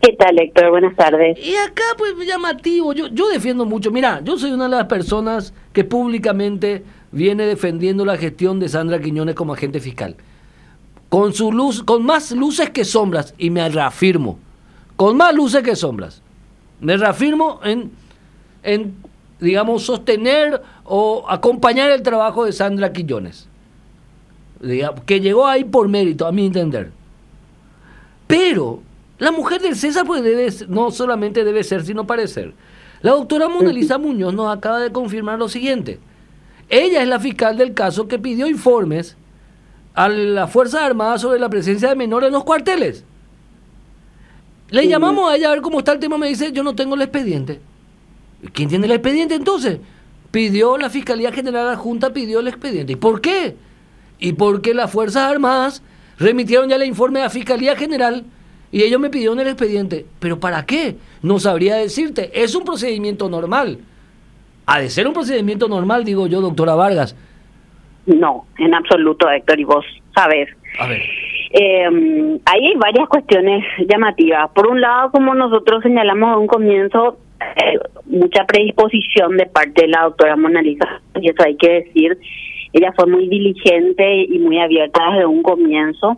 ¿Qué tal, Héctor? Buenas tardes. Y acá, pues, llamativo, yo defiendo mucho. Mira, yo soy una de las personas que públicamente viene defendiendo la gestión de Sandra Quiñones como agente fiscal. Con su luz, con más luces que sombras, y me reafirmo, con más luces que sombras. Me reafirmo en digamos, sostener o acompañar el trabajo de Sandra Quiñones, que llegó ahí por mérito, a mi entender. Pero la mujer del César pues no solamente debe ser, sino parecer. La doctora Mona Lisa Muñoz nos acaba de confirmar lo siguiente. Ella es la fiscal del caso que pidió informes a las Fuerzas Armadas sobre la presencia de menores en los cuarteles. Le llamamos a ella a ver cómo está el tema, me dice, yo no tengo el expediente. ¿Quién tiene el expediente entonces? Pidió la Fiscalía General Adjunta, pidió el expediente. ¿Y por qué? Y porque las Fuerzas Armadas remitieron ya el informe a la Fiscalía General y ellos me pidieron el expediente. ¿Pero para qué? No sabría decirte. Es un procedimiento normal. Ha de ser un procedimiento normal, digo yo, doctora Vargas. No, en absoluto, Héctor, y vos sabés. A ver. Ahí hay varias cuestiones llamativas. Por un lado, como nosotros señalamos a un comienzo, mucha predisposición de parte de la doctora Mona Lisa, y eso hay que decir. Ella fue muy diligente y muy abierta desde un comienzo,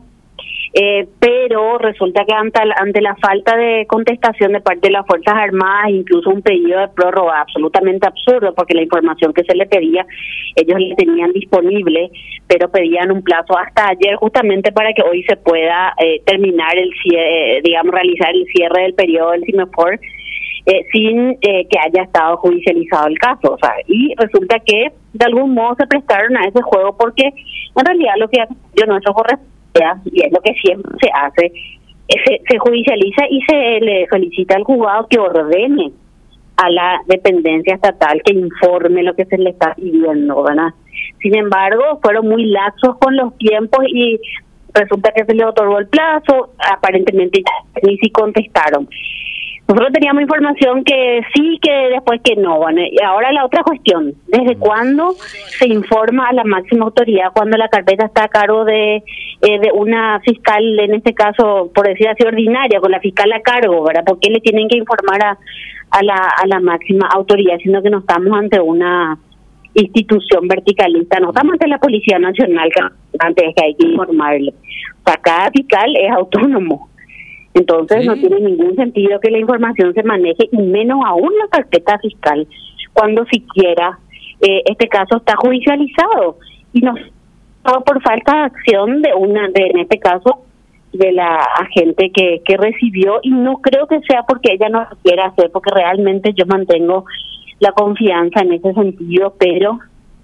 pero resulta que ante la falta de contestación de parte de las Fuerzas Armadas, incluso un pedido de prórroga absolutamente absurdo, porque la información que se le pedía, ellos la tenían disponible, pero pedían un plazo hasta ayer justamente para que hoy se pueda terminar el cierre, realizar el cierre del periodo del CIMEFOR, sin que haya estado judicializado el caso, o sea, y resulta que de algún modo se prestaron a ese juego porque en realidad lo que yo no eso corresponde, y es lo que siempre se hace, se judicializa y se le solicita al juzgado que ordene a la dependencia estatal que informe lo que se le está pidiendo, ¿verdad? Sin embargo, fueron muy laxos con los tiempos y resulta que se le otorgó el plazo, aparentemente ni si contestaron. Nosotros teníamos información que sí, que después que no. Bueno, y ahora la otra cuestión, ¿desde cuándo se informa a la máxima autoridad cuando la carpeta está a cargo de una fiscal, en este caso, por decir así, ordinaria, con la fiscal a cargo, ¿verdad? ¿Por qué le tienen que informar a la máxima autoridad, sino que no estamos ante una institución verticalista, no estamos ante la Policía Nacional, que antes que hay que informarle? O sea, cada fiscal es autónomo. Entonces sí, no tiene ningún sentido que la información se maneje, y menos aún la carpeta fiscal, cuando siquiera este caso está judicializado. Y no por falta de acción en este caso, de la agente que recibió, y no creo que sea porque ella no lo quiera hacer, porque realmente yo mantengo la confianza en ese sentido, pero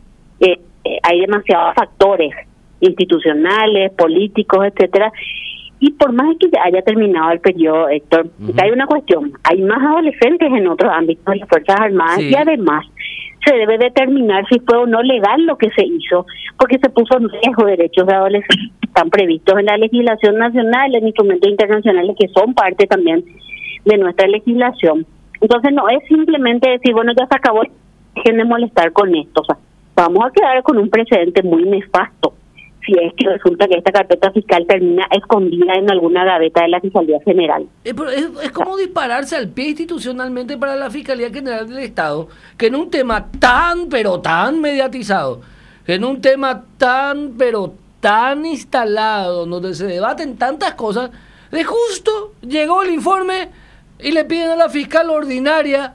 hay demasiados factores institucionales, políticos, etcétera. Y por más que ya haya terminado el periodo, Héctor, hay una cuestión, hay más adolescentes en otros ámbitos de las Fuerzas Armadas, sí, y además se debe determinar si fue o no legal lo que se hizo, porque se puso en riesgo derechos de adolescentes que están previstos en la legislación nacional, en instrumentos internacionales que son parte también de nuestra legislación. Entonces no es simplemente decir, bueno, ya se acabó, dejen de molestar con esto. O sea, vamos a quedar con un precedente muy nefasto si es que resulta que esta carpeta fiscal termina escondida en alguna gaveta de la Fiscalía General. Es como dispararse al pie institucionalmente para la Fiscalía General del Estado, que en un tema tan, pero tan mediatizado, en un tema tan, pero tan instalado, donde se debaten tantas cosas, de justo llegó el informe y le piden a la fiscal ordinaria,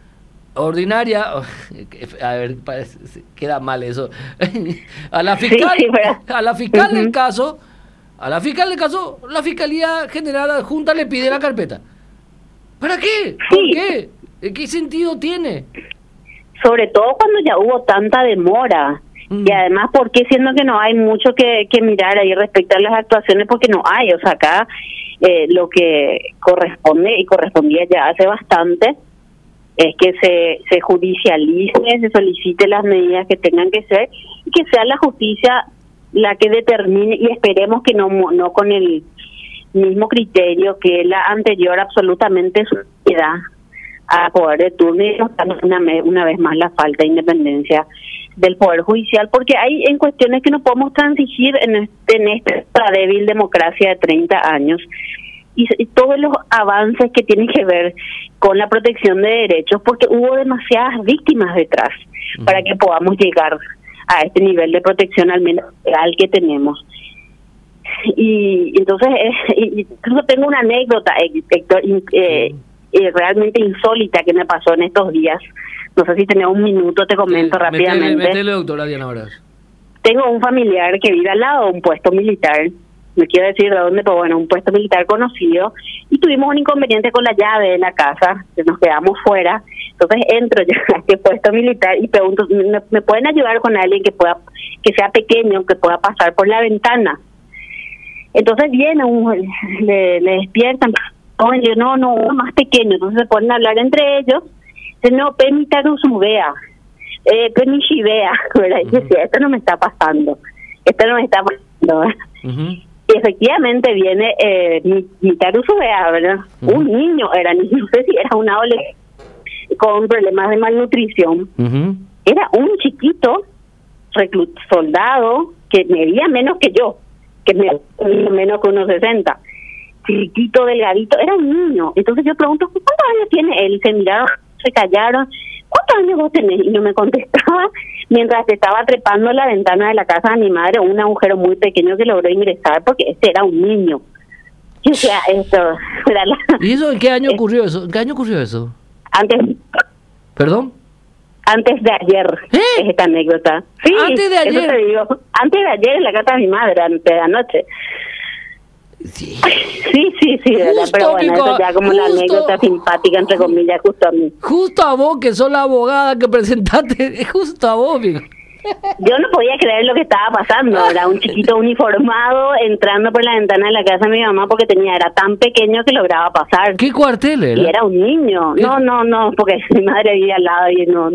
a ver, queda mal eso, a la fiscal, sí, a la fiscal del caso, la Fiscalía General Adjunta le pide la carpeta. ¿Para qué? ¿Por qué? ¿Qué sentido tiene? Sobre todo cuando ya hubo tanta demora. Y además, ¿por qué? Siendo que no hay mucho que mirar ahí respecto a las actuaciones, porque no hay, o sea, acá lo que corresponde y correspondía ya hace bastante es que se judicialice, se solicite las medidas que tengan que ser, y que sea la justicia la que determine, y esperemos que no con el mismo criterio que la anterior, absolutamente suicida a poder de turno, y una vez más la falta de independencia del Poder Judicial, porque hay en cuestiones que no podemos transigir en esta débil democracia de 30 años, y todos los avances que tienen que ver con la protección de derechos, porque hubo demasiadas víctimas detrás para que podamos llegar a este nivel de protección al menos al que tenemos. Y entonces incluso tengo una anécdota, Héctor, realmente insólita que me pasó en estos días. No sé si tenés un minuto, te comento rápidamente. Métele, doctora Diana Braz. Tengo un familiar que vive al lado de un puesto militar, no quiero decir de dónde, pero bueno, un puesto militar conocido, y tuvimos un inconveniente con la llave de la casa, que nos quedamos fuera. Entonces entro yo a este puesto militar y pregunto, ¿me pueden ayudar con alguien que sea pequeño, que pueda pasar por la ventana? Entonces viene, le despiertan, yo no, más pequeño, entonces se ponen a hablar entre ellos, dicen, no, Penitarusubea, Penishivea, ¿verdad? Y decía, esto no me está pasando, ¿verdad? Y efectivamente viene Penitarusubea, ¿verdad? Un niño, no sé si era un adolescente con problemas de malnutrición, era un chiquito soldado que medía menos que yo, que medía menos que unos 60, chiquito, delgadito, era un niño. Entonces yo pregunto, ¿cuántos años tiene él? Se miraron, se callaron, ¿cuántos años vos tenés? Y no me contestaba, mientras estaba trepando la ventana de la casa de mi madre, un agujero muy pequeño que logró ingresar, porque este era un niño. O sea, esto era ¿Y eso en qué año ocurrió eso? ¿En qué año ocurrió eso? Antes. ¿Perdón? Antes de ayer, es esta anécdota. Sí, antes de ayer. Eso te digo. Antes de ayer en la casa de mi madre, antes de anoche. Sí, Pero bueno, eso ya como una anécdota simpática, entre comillas, justo a mí. Justo a vos, que sos la abogada que presentaste, justo a vos, amigo. Yo no podía creer lo que estaba pasando. Era un chiquito uniformado entrando por la ventana de la casa de mi mamá porque era tan pequeño que lograba pasar. ¿Qué cuartel era? Y era un niño. No, porque mi madre vivía al lado y no.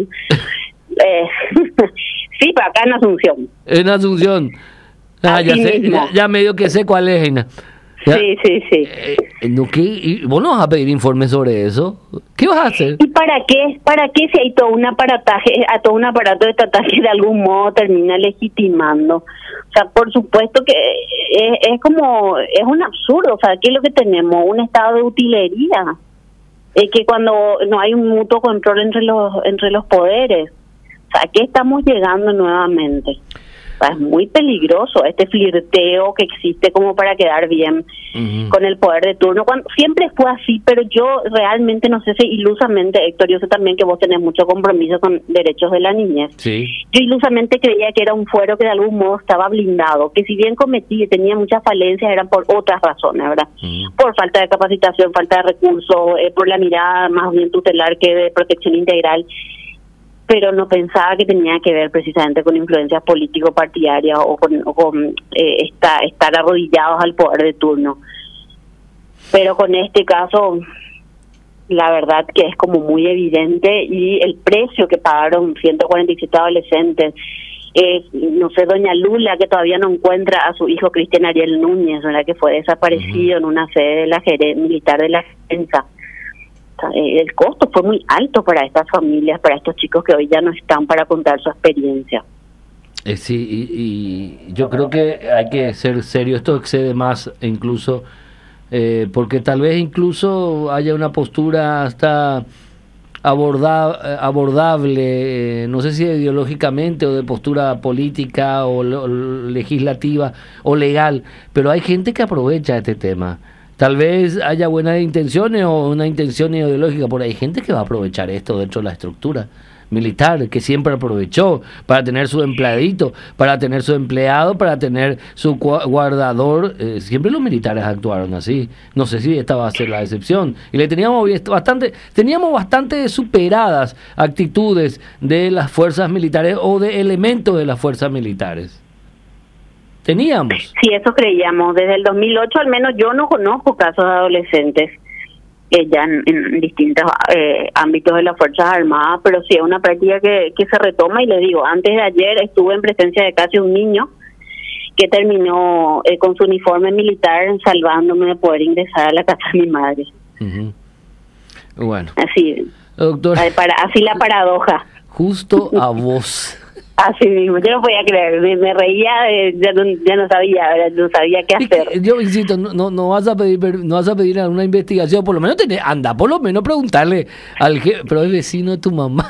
Sí, pero acá en Asunción. En Asunción. Ya medio que sé cuál es, Heina. Sí. ¿Y vos no vas a pedir informes sobre eso? ¿Qué vas a hacer? ¿Y para qué? ¿Para qué si hay todo un aparato estatal que de algún modo termina legitimando? O sea, por supuesto que es un absurdo. O sea, ¿qué es lo que tenemos? Un estado de utilería. Es que cuando no hay un mutuo control entre los poderes. O sea, ¿a qué estamos llegando nuevamente? Es muy peligroso este flirteo que existe como para quedar bien con el poder de turno. Siempre fue así, pero yo realmente no sé si ilusamente, Héctor, yo sé también que vos tenés mucho compromiso con derechos de la niñez. Sí. Yo ilusamente creía que era un fuero que de algún modo estaba blindado, que si bien tenía muchas falencias, eran por otras razones, ¿verdad? Por falta de capacitación, falta de recursos, por la mirada más bien tutelar que de protección integral. Pero no pensaba que tenía que ver precisamente con influencias político-partidarias o con estar arrodillados al poder de turno. Pero con este caso, la verdad que es como muy evidente, y el precio que pagaron 147 adolescentes, no sé, doña Lula, que todavía no encuentra a su hijo Cristian Ariel Núñez, ¿verdad?, que fue desaparecido en una sede de la militar de la defensa. El costo fue muy alto para estas familias, para estos chicos que hoy ya no están para contar su experiencia. Sí, y yo creo que hay que ser serio. Esto excede más incluso, porque tal vez incluso haya una postura hasta abordable, no sé si ideológicamente o de postura política o legislativa o legal, pero hay gente que aprovecha este tema. Tal vez haya buenas intenciones o una intención ideológica, pero hay gente que va a aprovechar esto dentro de la estructura militar, que siempre aprovechó para tener su empleadito, para tener su empleado, para tener su guardador. Siempre los militares actuaron así. No sé si esta va a ser la excepción. Y teníamos bastante superadas actitudes de las fuerzas militares o de elementos de las fuerzas militares. Teníamos. Sí, eso creíamos. Desde el 2008 al menos yo no conozco casos de adolescentes ya en distintos ámbitos de las Fuerzas Armadas, pero sí es una práctica que se retoma. Y les digo, antes de ayer estuve en presencia de casi un niño que terminó con su uniforme militar salvándome de poder ingresar a la casa de mi madre. Bueno. Así, doctor, así la paradoja. Justo a vos. Así mismo, yo no podía creer, me reía, ya no sabía, ¿verdad? No sabía qué hacer. Yo insisto, no vas a pedir una investigación, por lo menos por lo menos preguntarle al jefe, pero es vecino de tu mamá.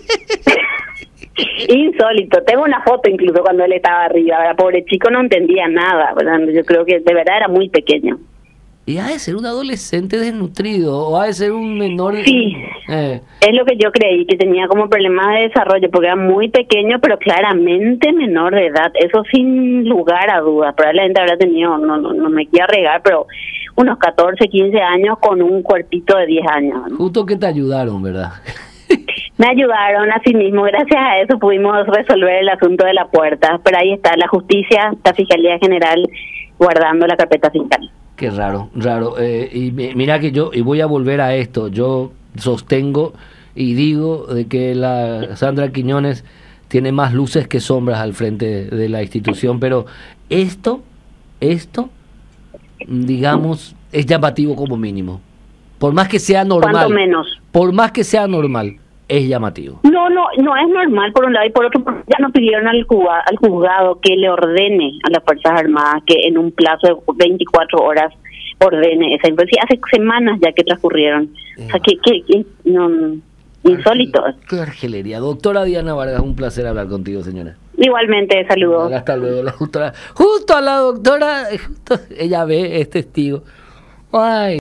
Insólito, tengo una foto incluso cuando él estaba arriba, ¿verdad? Pobre chico, no entendía nada, ¿verdad? Yo creo que de verdad era muy pequeño. Y ha de ser un adolescente desnutrido, o ha de ser un menor... Sí, es lo que yo creí, que tenía como problemas de desarrollo, porque era muy pequeño, pero claramente menor de edad, eso sin lugar a dudas. Probablemente habrá tenido, no me quiero regar, pero unos 14, 15 años con un cuerpito de 10 años, ¿no? Justo que te ayudaron, ¿verdad? Me ayudaron a sí mismo, gracias a eso pudimos resolver el asunto de la puerta, pero ahí está la justicia, la Fiscalía General guardando la carpeta fiscal. Qué raro. Y mira que y voy a volver a esto, yo sostengo y digo de que la Sandra Quiñones tiene más luces que sombras al frente de la institución, pero esto, digamos, es llamativo como mínimo. Por más que sea normal. ¿Cuánto menos? Por más que sea normal, es llamativo. No es normal por un lado, y por otro ya no pidieron al juzgado que le ordene a las Fuerzas Armadas que en un plazo de 24 horas ordene esa investigación. Hace semanas ya que transcurrieron. O sea, insólito. Qué argelería. Doctora Diana Vargas, un placer hablar contigo, señora. Igualmente, saludos. Hasta luego, la doctora. Justo a la doctora, ella ve, es testigo. Ay.